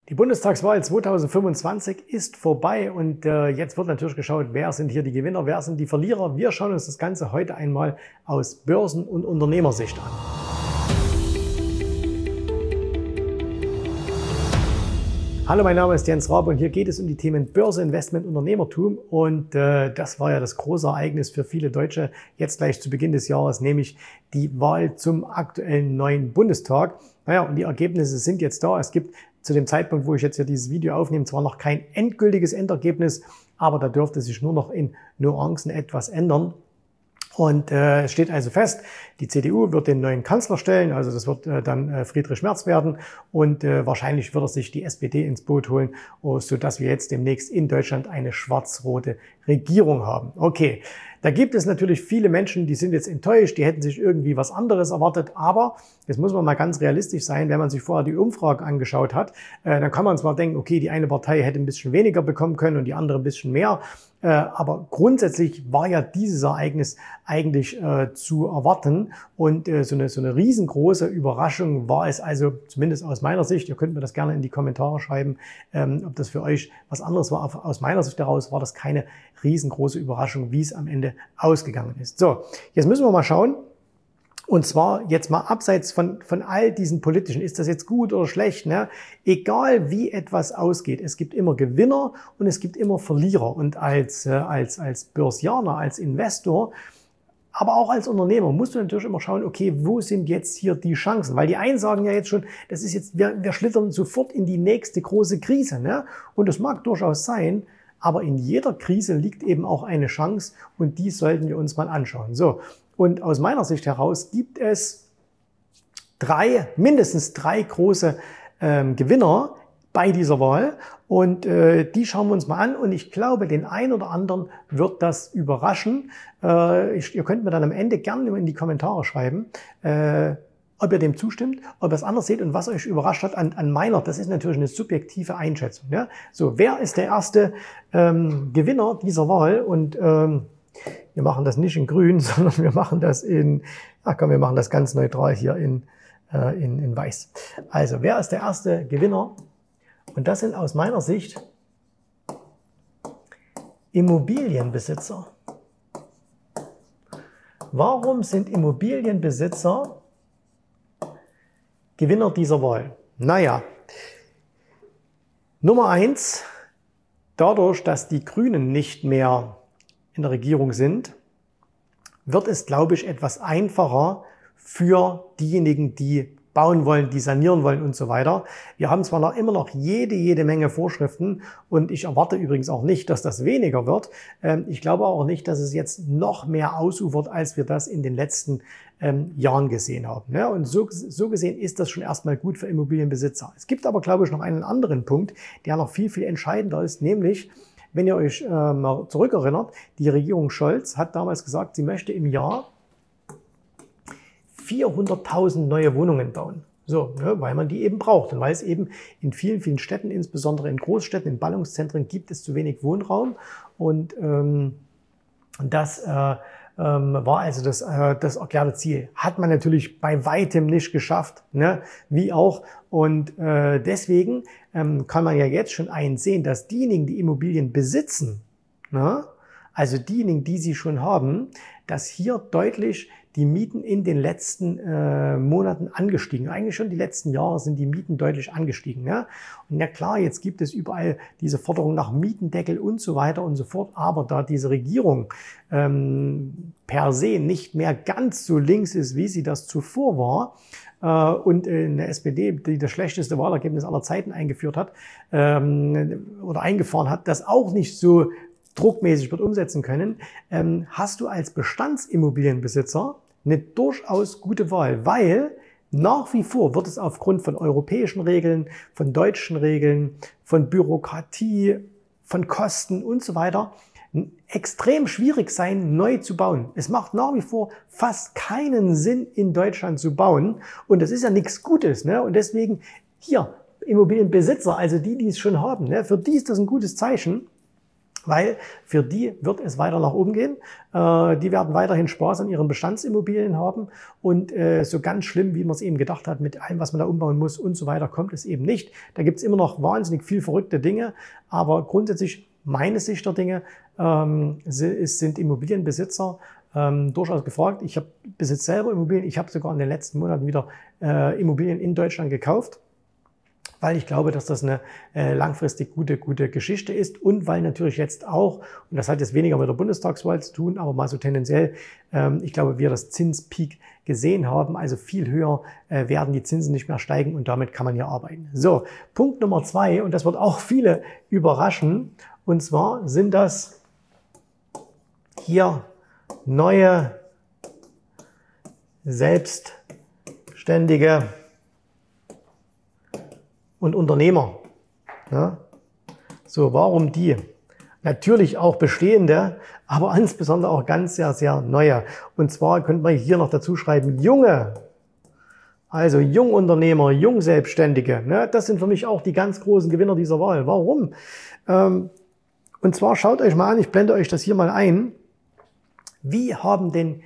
Die Bundestagswahl 2025 ist vorbei und jetzt wird natürlich geschaut, wer sind hier die Gewinner, wer sind die Verlierer. Wir schauen uns das Ganze heute einmal aus Börsen- und Unternehmersicht an. Hallo, mein Name ist Jens Rabe und hier geht es um die Themen Börse, Investment, Unternehmertum und das war ja das große Ereignis für viele Deutsche jetzt gleich zu Beginn des Jahres, nämlich die Wahl zum aktuellen neuen Bundestag. Naja, und die Ergebnisse sind jetzt da. Es gibt zu dem Zeitpunkt, wo ich jetzt hier dieses Video aufnehme, zwar noch kein endgültiges Endergebnis, aber da dürfte sich nur noch in Nuancen etwas ändern. Und es steht also fest, die CDU wird den neuen Kanzler stellen, also das wird dann Friedrich Merz werden und wahrscheinlich wird er sich die SPD ins Boot holen, sodass wir jetzt demnächst in Deutschland eine schwarz-rote Regierung haben. Okay, da gibt es natürlich viele Menschen, die sind jetzt enttäuscht, die hätten sich irgendwie was anderes erwartet, aber jetzt muss man mal ganz realistisch sein, wenn man sich vorher die Umfragen angeschaut hat, dann kann man zwar denken, okay, die eine Partei hätte ein bisschen weniger bekommen können und die andere ein bisschen mehr, aber grundsätzlich war ja dieses Ereignis eigentlich zu erwarten und so eine riesengroße Überraschung war es also, zumindest aus meiner Sicht, ihr könnt mir das gerne in die Kommentare schreiben, ob das für euch was anderes war. Aus meiner Sicht heraus war das keine riesengroße Überraschung, wie es am Ende ausgegangen ist. So, jetzt müssen wir mal schauen. Und zwar jetzt mal abseits von all diesen politischen, ist das jetzt gut oder schlecht, ne? Egal wie etwas ausgeht, es gibt immer Gewinner und es gibt immer Verlierer. Und als Börsianer, als Investor, aber auch als Unternehmer musst du natürlich immer schauen, okay, wo sind jetzt hier die Chancen? Weil die einen sagen ja jetzt schon, das ist jetzt, wir schlittern sofort in die nächste große Krise, ne? Und das mag durchaus sein, aber in jeder Krise liegt eben auch eine Chance und die sollten wir uns mal anschauen. So. Und aus meiner Sicht heraus gibt es mindestens drei große Gewinner bei dieser Wahl und die schauen wir uns mal an und ich glaube, den einen oder anderen wird das überraschen. Ihr könnt mir dann am Ende gerne in die Kommentare schreiben, ob ihr dem zustimmt, ob ihr es anders seht und was euch überrascht hat an meiner. Das ist natürlich eine subjektive Einschätzung. Ja? So, wer ist der erste Gewinner dieser Wahl? Und wir machen das nicht in grün, sondern wir machen das wir machen das ganz neutral hier in weiß. Also, wer ist der erste Gewinner? Und das sind aus meiner Sicht Immobilienbesitzer. Warum sind Immobilienbesitzer Gewinner dieser Wahl? Naja, Nummer 1, dadurch, dass die Grünen nicht mehr in der Regierung sind, wird es, glaube ich, etwas einfacher für diejenigen, die bauen wollen, die sanieren wollen und so weiter. Wir haben zwar immer noch jede Menge Vorschriften und ich erwarte übrigens auch nicht, dass das weniger wird. Ich glaube auch nicht, dass es jetzt noch mehr ausufert, als wir das in den letzten Jahren gesehen haben. Und so gesehen ist das schon erstmal gut für Immobilienbesitzer. Es gibt aber, glaube ich, noch einen anderen Punkt, der noch viel entscheidender ist, nämlich, wenn ihr euch mal zurückerinnert, die Regierung Scholz hat damals gesagt, sie möchte im Jahr 400.000 neue Wohnungen bauen. So, weil man die eben braucht und weil es eben in vielen Städten, insbesondere in Großstädten, in Ballungszentren, gibt es zu wenig Wohnraum und das war also das erklärte Ziel. Hat man natürlich bei weitem nicht geschafft, ne? Wie auch. Und deswegen kann man ja jetzt schon einsehen, dass diejenigen, die Immobilien besitzen, ne? Also diejenigen, die sie schon haben, dass hier deutlich die Mieten in den letzten Monaten angestiegen. Eigentlich schon die letzten Jahre sind die Mieten deutlich angestiegen. Ja? Und ja klar, jetzt gibt es überall diese Forderung nach Mietendeckel und so weiter und so fort. Aber da diese Regierung per se nicht mehr ganz so links ist, wie sie das zuvor war, und eine SPD, die das schlechteste Wahlergebnis aller Zeiten eingeführt hat oder eingefahren hat, das auch nicht so druckmäßig wird umsetzen können, hast du als Bestandsimmobilienbesitzer eine durchaus gute Wahl, weil nach wie vor wird es aufgrund von europäischen Regeln, von deutschen Regeln, von Bürokratie, von Kosten und so weiter extrem schwierig sein, neu zu bauen. Es macht nach wie vor fast keinen Sinn, in Deutschland zu bauen und das ist ja nichts Gutes, ne? Und deswegen hier Immobilienbesitzer, also die es schon haben, ne? Für die ist das ein gutes Zeichen. Weil für die wird es weiter nach oben gehen. Die werden weiterhin Spaß an ihren Bestandsimmobilien haben. Und so ganz schlimm, wie man es eben gedacht hat, mit allem, was man da umbauen muss und so weiter, kommt es eben nicht. Da gibt es immer noch wahnsinnig viel verrückte Dinge. Aber grundsätzlich meine Sicht der Dinge sind Immobilienbesitzer durchaus gefragt. Ich besitze selber Immobilien. Ich habe sogar in den letzten Monaten wieder Immobilien in Deutschland gekauft, weil ich glaube, dass das eine langfristig gute Geschichte ist und weil natürlich jetzt auch, und das hat jetzt weniger mit der Bundestagswahl zu tun, aber mal so tendenziell, ich glaube, wir das Zinspeak gesehen haben, also viel höher werden die Zinsen nicht mehr steigen und damit kann man hier arbeiten. So, Punkt Nummer 2, und das wird auch viele überraschen, und zwar sind das hier neue Selbstständige und Unternehmer. Ja? So, warum die? Natürlich auch bestehende, aber insbesondere auch ganz sehr neue. Und zwar könnte man hier noch dazu schreiben, junge, also Jungunternehmer, Jungselbstständige. Ne? Das sind für mich auch die ganz großen Gewinner dieser Wahl. Warum? Und zwar schaut euch mal an, ich blende euch das hier mal ein. Wie haben denn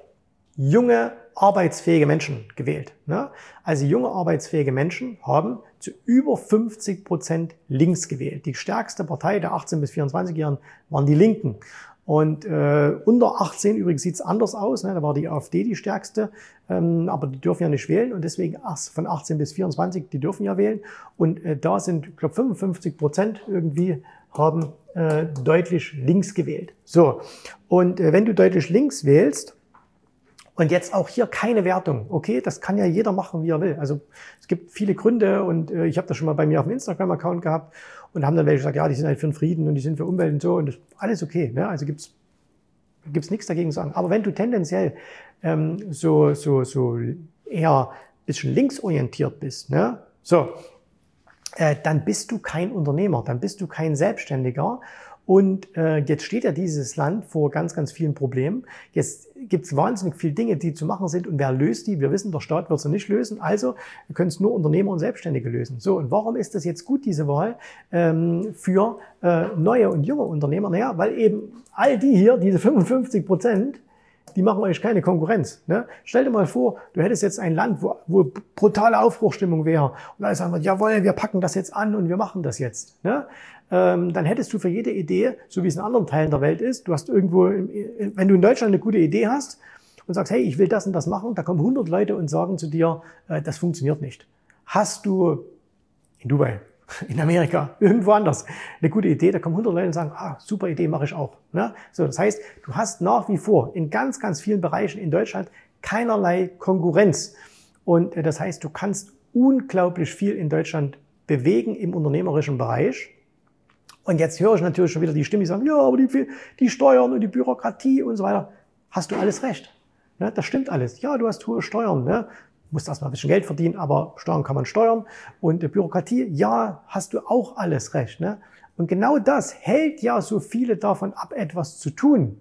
junge, arbeitsfähige Menschen gewählt? Ne? Also junge, arbeitsfähige Menschen haben zu über 50% links gewählt. Die stärkste Partei der 18- bis 24-Jährigen waren die Linken. Und unter 18 übrigens sieht es anders aus. Ne? Da war die AfD die stärkste, aber die dürfen ja nicht wählen. Und deswegen von 18 bis 24, die dürfen ja wählen. Und da sind, ich glaube, 55% irgendwie haben deutlich links gewählt. So, und wenn du deutlich links wählst, und jetzt auch hier keine Wertung, okay, das kann ja jeder machen, wie er will. Also es gibt viele Gründe und ich habe das schon mal bei mir auf dem Instagram-Account gehabt und haben dann welche gesagt, ja, die sind halt für den Frieden und die sind für Umwelt und so und das ist alles okay. Ne? Also gibt's nichts dagegen zu sagen. Aber wenn du tendenziell so eher ein bisschen linksorientiert bist, ne? So, dann bist du kein Unternehmer, dann bist du kein Selbstständiger. Und jetzt steht ja dieses Land vor ganz vielen Problemen. Jetzt gibt es wahnsinnig viele Dinge, die zu machen sind. Und wer löst die? Wir wissen, der Staat wird sie nicht lösen. Also können es nur Unternehmer und Selbstständige lösen. So, und warum ist das jetzt gut, diese Wahl für neue und junge Unternehmer? Naja, weil eben all die hier, diese 55%, die machen euch keine Konkurrenz. Ne? Stell dir mal vor, du hättest jetzt ein Land, wo brutale Aufbruchstimmung wäre. Und alle sagen, jawohl, wir packen das jetzt an und wir machen das jetzt. Ne? Dann hättest du für jede Idee, so wie es in anderen Teilen der Welt ist, du hast irgendwo, wenn du in Deutschland eine gute Idee hast und sagst, hey, ich will das und das machen, da kommen 100 Leute und sagen zu dir, das funktioniert nicht. Hast du in Dubai, in Amerika, irgendwo anders eine gute Idee, da kommen 100 Leute und sagen, super Idee, mache ich auch. Ne? So, das heißt, du hast nach wie vor in ganz vielen Bereichen in Deutschland keinerlei Konkurrenz. Und das heißt, du kannst unglaublich viel in Deutschland bewegen im unternehmerischen Bereich. Und jetzt höre ich natürlich schon wieder die Stimmen, die sagen, ja, aber die Steuern und die Bürokratie und so weiter. Hast du alles recht. Ne? Das stimmt alles. Ja, du hast hohe Steuern. Ne? Du musst erstmal ein bisschen Geld verdienen, aber Steuern kann man steuern. Und Bürokratie, ja, hast du auch alles recht. Ne? Und genau das hält ja so viele davon ab, etwas zu tun.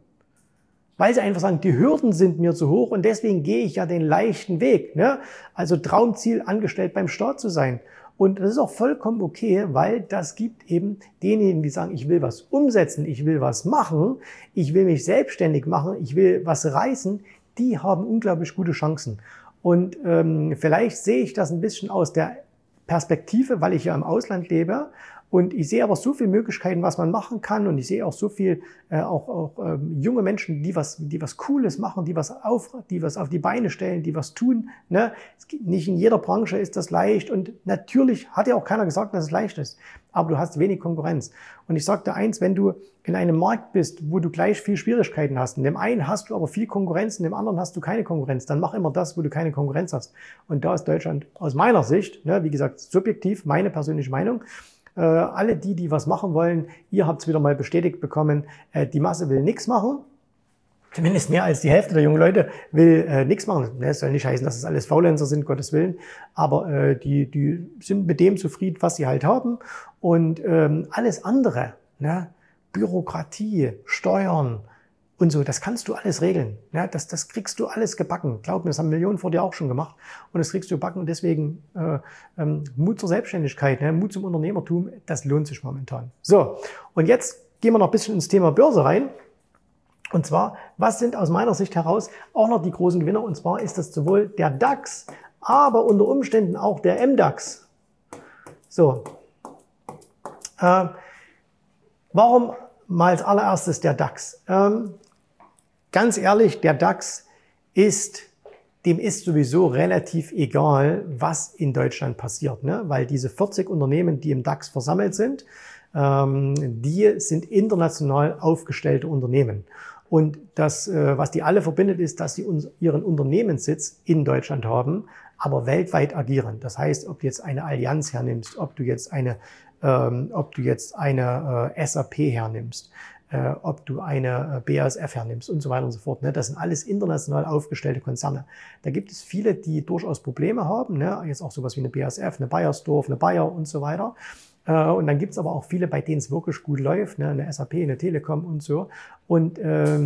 Weil sie einfach sagen, die Hürden sind mir zu hoch und deswegen gehe ich ja den leichten Weg. Ne? Also Traumziel, angestellt beim Staat zu sein. Und das ist auch vollkommen okay, weil das gibt eben denjenigen, die sagen, ich will was umsetzen, ich will was machen, ich will mich selbstständig machen, ich will was reißen, die haben unglaublich gute Chancen. Und vielleicht sehe ich das ein bisschen aus der Perspektive, weil ich ja im Ausland lebe. Und ich sehe aber so viele Möglichkeiten, was man machen kann. Und ich sehe auch so viel, auch junge Menschen, die was Cooles machen, die was auf die Beine stellen, die was tun. Ne? Nicht in jeder Branche ist das leicht. Und natürlich hat ja auch keiner gesagt, dass es leicht ist. Aber du hast wenig Konkurrenz. Und ich sage dir eins, wenn du in einem Markt bist, wo du gleich viel Schwierigkeiten hast, in dem einen hast du aber viel Konkurrenz, in dem anderen hast du keine Konkurrenz, dann mach immer das, wo du keine Konkurrenz hast. Und da ist Deutschland aus meiner Sicht, ne, wie gesagt, subjektiv, meine persönliche Meinung, alle die was machen wollen, ihr habt es wieder mal bestätigt bekommen, die Masse will nichts machen. Zumindest mehr als die Hälfte der jungen Leute will nichts machen. Das soll nicht heißen, dass es alles Faulenzer sind, Gottes Willen. Aber die sind mit dem zufrieden, was sie halt haben. Und alles andere, ne, Bürokratie, Steuern und so, das kannst du alles regeln. Ja, das kriegst du alles gebacken. Glaub mir, das haben Millionen vor dir auch schon gemacht. Und das kriegst du gebacken. Und deswegen Mut zur Selbstständigkeit, ne, Mut zum Unternehmertum, das lohnt sich momentan. So, und jetzt gehen wir noch ein bisschen ins Thema Börse rein. Und zwar, was sind aus meiner Sicht heraus auch noch die großen Gewinner? Und zwar ist das sowohl der DAX, aber unter Umständen auch der MDAX. So, warum mal als allererstes der DAX? Ganz ehrlich, der DAX dem ist sowieso relativ egal, was in Deutschland passiert, ne? Weil diese 40 Unternehmen, die im DAX versammelt sind, die sind international aufgestellte Unternehmen. Und das, was die alle verbindet, ist, dass sie ihren Unternehmenssitz in Deutschland haben, aber weltweit agieren. Das heißt, ob du jetzt eine Allianz hernimmst, ob du jetzt eine SAP hernimmst, ob du eine BASF hernimmst und so weiter und so fort. Ne? Das sind alles international aufgestellte Konzerne. Da gibt es viele, die durchaus Probleme haben. Ne? Jetzt auch sowas wie eine BASF, eine Bayersdorf, eine Bayer und so weiter. Und dann gibt es aber auch viele, bei denen es wirklich gut läuft, ne? Eine SAP, eine Telekom und so. Und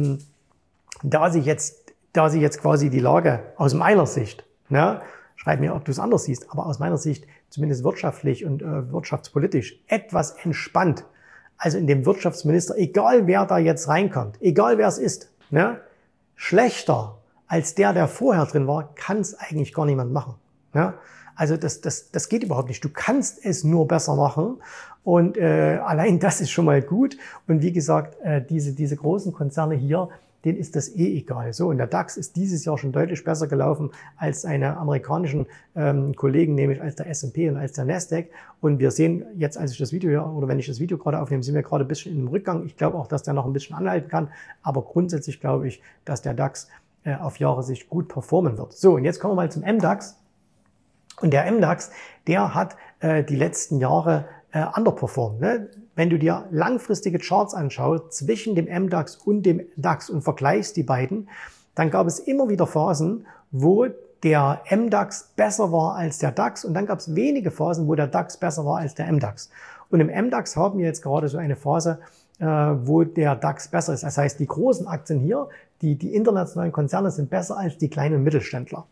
da sich jetzt quasi die Lage aus meiner Sicht, ne? Schreib mir, ob du es anders siehst, aber aus meiner Sicht zumindest wirtschaftlich und wirtschaftspolitisch etwas entspannt. Also in dem Wirtschaftsminister, egal wer da jetzt reinkommt, egal wer es ist, ne? Schlechter als der vorher drin war, kann es eigentlich gar niemand machen. Ne? Also das geht überhaupt nicht. Du kannst es nur besser machen und allein das ist schon mal gut. Und wie gesagt, diese großen Konzerne hier, denen ist das eh egal. So, und der DAX ist dieses Jahr schon deutlich besser gelaufen als seine amerikanischen Kollegen, nämlich als der S&P und als der Nasdaq. Und wir sehen jetzt, als ich das Video hier, oder wenn ich das Video gerade aufnehme, sind wir gerade ein bisschen im Rückgang. Ich glaube auch, dass der noch ein bisschen anhalten kann. Aber grundsätzlich glaube ich, dass der DAX auf Jahressicht gut performen wird. So, und jetzt kommen wir mal zum MDAX. Und der MDAX, der hat die letzten Jahre underperformed. Ne? Wenn du dir langfristige Charts anschaust zwischen dem MDAX und dem DAX und vergleichst die beiden, dann gab es immer wieder Phasen, wo der MDAX besser war als der DAX und dann gab es wenige Phasen, wo der DAX besser war als der MDAX. Und im MDAX haben wir jetzt gerade so eine Phase, wo der DAX besser ist. Das heißt, die großen Aktien hier, die internationalen Konzerne sind besser als die kleinen Mittelständler.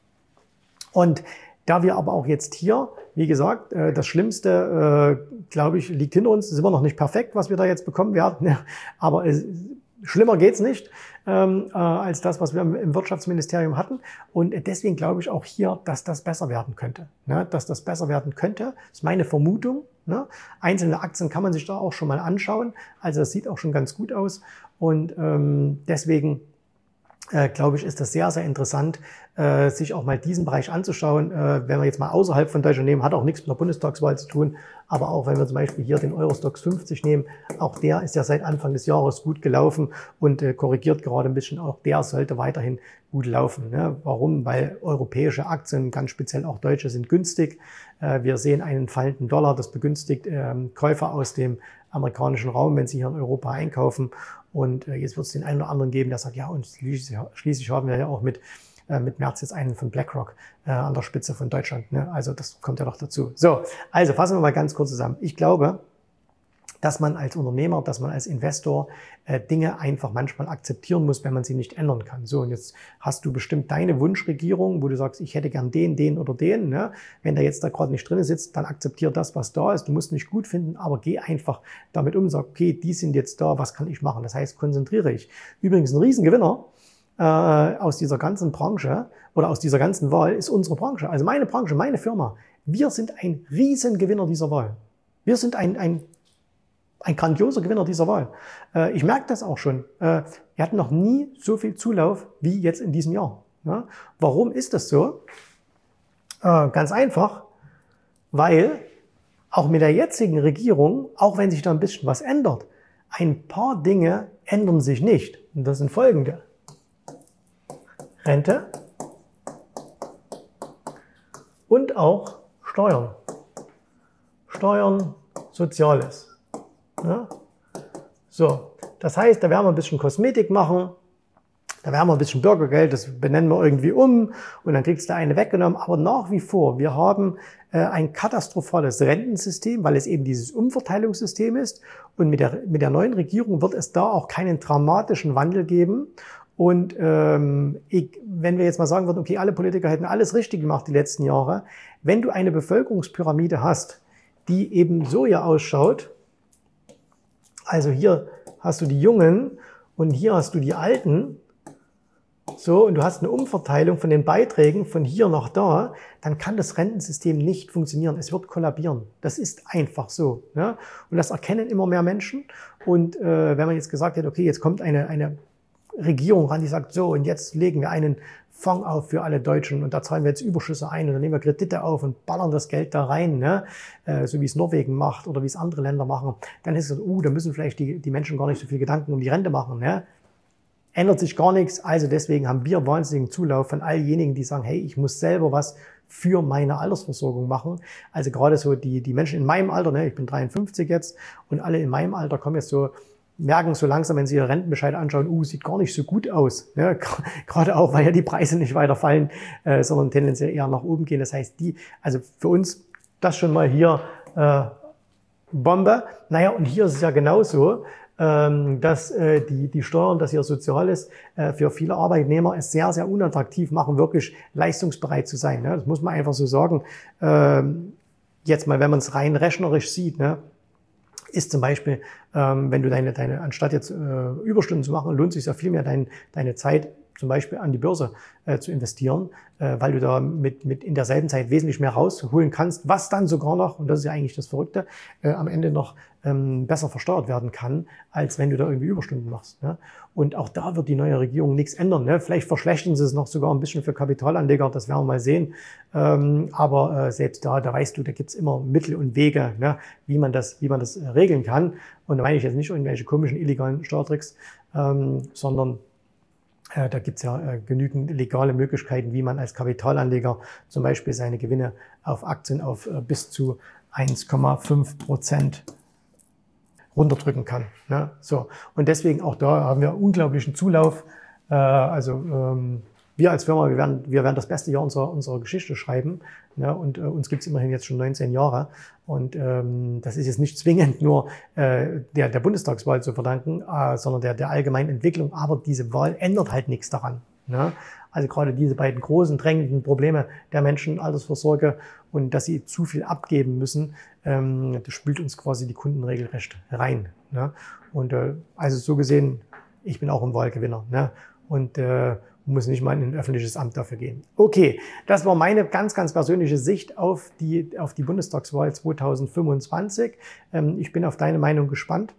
Und da wir aber auch jetzt hier, wie gesagt, das Schlimmste, glaube ich, liegt hinter uns. Das ist immer noch nicht perfekt, was wir da jetzt bekommen werden. Aber schlimmer geht's nicht als das, was wir im Wirtschaftsministerium hatten. Und deswegen glaube ich auch hier, dass das besser werden könnte. Ne? Dass das besser werden könnte, ist meine Vermutung. Ne? Einzelne Aktien kann man sich da auch schon mal anschauen. Also das sieht auch schon ganz gut aus. Und deswegen glaube ich, ist das sehr, sehr interessant, sich auch mal diesen Bereich anzuschauen. Wenn wir jetzt mal außerhalb von Deutschland nehmen, hat auch nichts mit der Bundestagswahl zu tun, aber auch wenn wir zum Beispiel hier den Eurostoxx 50 nehmen, auch der ist ja seit Anfang des Jahres gut gelaufen und korrigiert gerade ein bisschen. Auch der sollte weiterhin gut laufen. Ne? Warum? Weil europäische Aktien, ganz speziell auch deutsche, sind günstig. Wir sehen einen fallenden Dollar, das begünstigt Käufer aus dem amerikanischen Raum, wenn sie hier in Europa einkaufen. Und jetzt wird es den einen oder anderen geben, der sagt, ja, und schließlich haben wir ja auch mit März jetzt einen von BlackRock an der Spitze von Deutschland. Ne? Also das kommt ja noch dazu. So, also fassen wir mal ganz kurz zusammen. Ich glaube, dass man als Unternehmer, dass man als Investor Dinge einfach manchmal akzeptieren muss, wenn man sie nicht ändern kann. So, und jetzt hast du bestimmt deine Wunschregierung, wo du sagst, ich hätte gern den oder den. Ne? Wenn der jetzt da gerade nicht drin sitzt, dann akzeptier das, was da ist. Du musst nicht gut finden, aber geh einfach damit um, sag, okay, die sind jetzt da, was kann ich machen? Das heißt, konzentriere ich. Übrigens ein Riesengewinner aus dieser ganzen Branche oder aus dieser ganzen Wahl ist unsere Branche. Also meine Branche, meine Firma. Wir sind ein Riesengewinner dieser Wahl. Wir sind ein grandioser Gewinner dieser Wahl. Ich merke das auch schon. Wir hatten noch nie so viel Zulauf wie jetzt in diesem Jahr. Ja? Warum ist das so? Ganz einfach, weil auch mit der jetzigen Regierung, auch wenn sich da ein bisschen was ändert, ein paar Dinge ändern sich nicht. Und das sind folgende. Rente und auch Steuern. Steuern, Soziales. Ja? So, das heißt, da werden wir ein bisschen Kosmetik machen, da werden wir ein bisschen Bürgergeld, das benennen wir irgendwie um und dann kriegst du eine weggenommen. Aber nach wie vor, wir haben ein katastrophales Rentensystem, weil es eben dieses Umverteilungssystem ist. Und mit der neuen Regierung wird es da auch keinen dramatischen Wandel geben. Und wenn wir jetzt mal sagen würden, okay, alle Politiker hätten alles richtig gemacht die letzten Jahre, wenn du eine Bevölkerungspyramide hast, die eben so hier ausschaut, also hier hast du die Jungen und hier hast du die Alten, so, und du hast eine Umverteilung von den Beiträgen von hier nach da, dann kann das Rentensystem nicht funktionieren. Es wird kollabieren. Das ist einfach so. Ja? Und das erkennen immer mehr Menschen. Und wenn man jetzt gesagt hat, okay, jetzt kommt eine Regierung ran, die sagt, so, und jetzt legen wir einen Fonds auf für alle Deutschen und da zahlen wir jetzt Überschüsse ein und dann nehmen wir Kredite auf und ballern das Geld da rein, ne? So wie es Norwegen macht oder wie es andere Länder machen, dann ist es, da müssen vielleicht die Menschen gar nicht so viel Gedanken um die Rente machen. Ne? Ändert sich gar nichts, also deswegen haben wir wahnsinnigen Zulauf von all jenigen, die sagen, hey, ich muss selber was für meine Altersversorgung machen. Also gerade so die Menschen in meinem Alter, ne? Ich bin 53 jetzt und alle in meinem Alter kommen jetzt so, merken so langsam, wenn sie ihre Rentenbescheid anschauen, sieht gar nicht so gut aus. Ne? Gerade auch, weil ja die Preise nicht weiter fallen, sondern tendenziell eher nach oben gehen. Das heißt, also für uns das schon mal hier Bombe. Naja, und hier ist es ja genauso, dass die Steuern, dass hier Soziales für viele Arbeitnehmer es sehr, sehr unattraktiv machen, wirklich leistungsbereit zu sein. Ne? Das muss man einfach so sagen. Jetzt mal, wenn man es rein rechnerisch sieht, ne? Ist zum Beispiel, wenn du anstatt jetzt Überstunden zu machen, lohnt es sich ja viel mehr, deine Zeit zum Beispiel an die Börse zu investieren, weil du da mit in derselben Zeit wesentlich mehr rausholen kannst, was dann sogar noch, und das ist ja eigentlich das Verrückte, am Ende noch besser versteuert werden kann, als wenn du da irgendwie Überstunden machst. Ne? Und auch da wird die neue Regierung nichts ändern. Ne? Vielleicht verschlechtern sie es noch sogar ein bisschen für Kapitalanleger, das werden wir mal sehen. Aber selbst da weißt du, da gibt's immer Mittel und Wege, ne? wie man das regeln kann. Und da meine ich jetzt nicht irgendwelche komischen illegalen Steuertricks, sondern da gibt's ja genügend legale Möglichkeiten, wie man als Kapitalanleger zum Beispiel seine Gewinne auf Aktien auf bis zu 1,5% runterdrücken kann. Ne? So. Und deswegen auch da haben wir unglaublichen Zulauf. Wir als Firma, wir werden das beste Jahr unserer Geschichte schreiben. Ne? Und uns gibt's immerhin jetzt schon 19 Jahre. Und das ist jetzt nicht zwingend nur der Bundestagswahl zu verdanken, sondern der allgemeinen Entwicklung. Aber diese Wahl ändert halt nichts daran. Ne? Also gerade diese beiden großen, drängenden Probleme der Menschen, Altersvorsorge und dass sie zu viel abgeben müssen, das spült uns quasi die Kunden regelrecht rein. Ne? Und also so gesehen, ich bin auch ein Wahlgewinner. Ne? Und muss nicht mal in ein öffentliches Amt dafür gehen. Okay, das war meine ganz, ganz persönliche Sicht auf die Bundestagswahl 2025. Ich bin auf deine Meinung gespannt.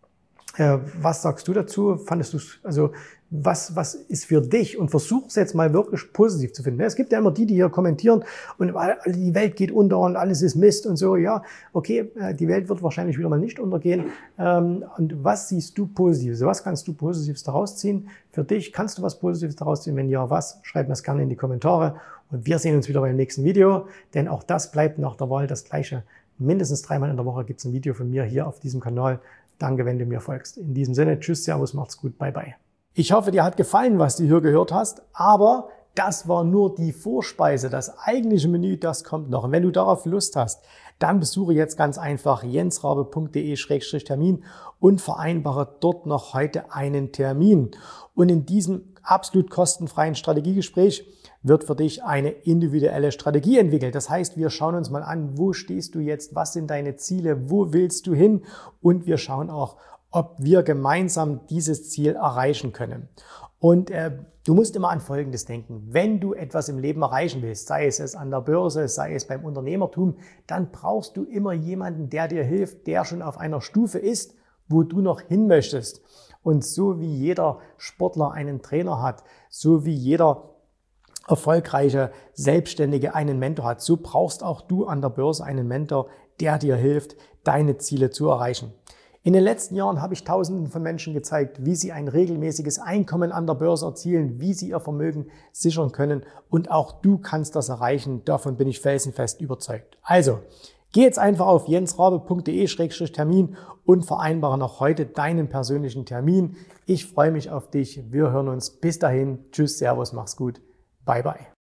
Was sagst du dazu? Fandest du also was ist für dich? Und versuch es jetzt mal wirklich positiv zu finden. Es gibt ja immer die hier kommentieren und die Welt geht unter und alles ist Mist und so. Ja, okay, die Welt wird wahrscheinlich wieder mal nicht untergehen. Und was siehst du Positives? Was kannst du Positives daraus ziehen? Für dich kannst du was Positives daraus ziehen? Wenn ja, was? Schreib mir es gerne in die Kommentare. Und wir sehen uns wieder beim nächsten Video, denn auch das bleibt nach der Wahl das Gleiche. Mindestens 3-mal in der Woche gibt es ein Video von mir hier auf diesem Kanal. Danke, wenn du mir folgst. In diesem Sinne, tschüss, servus, macht's gut, bye bye. Ich hoffe, dir hat gefallen, was du hier gehört hast, aber das war nur die Vorspeise. Das eigentliche Menü, das kommt noch. Und wenn du darauf Lust hast, dann besuche jetzt ganz einfach jensrabe.de/termin und vereinbare dort noch heute einen Termin. Und in diesem absolut kostenfreien Strategiegespräch wird für dich eine individuelle Strategie entwickelt. Das heißt, wir schauen uns mal an, wo stehst du jetzt, was sind deine Ziele, wo willst du hin, und wir schauen auch, ob wir gemeinsam dieses Ziel erreichen können. Und du musst immer an Folgendes denken: Wenn du etwas im Leben erreichen willst, sei es an der Börse, sei es beim Unternehmertum, dann brauchst du immer jemanden, der dir hilft, der schon auf einer Stufe ist, wo du noch hin möchtest. Und so wie jeder Sportler einen Trainer hat, so wie jeder erfolgreiche Selbstständige einen Mentor hat, so brauchst auch du an der Börse einen Mentor, der dir hilft, deine Ziele zu erreichen. In den letzten Jahren habe ich Tausenden von Menschen gezeigt, wie sie ein regelmäßiges Einkommen an der Börse erzielen, wie sie ihr Vermögen sichern können, und auch du kannst das erreichen. Davon bin ich felsenfest überzeugt. Also, geh jetzt einfach auf jensrabe.de/termin und vereinbare noch heute deinen persönlichen Termin. Ich freue mich auf dich. Wir hören uns. Bis dahin. Tschüss, servus, mach's gut. Bye, bye.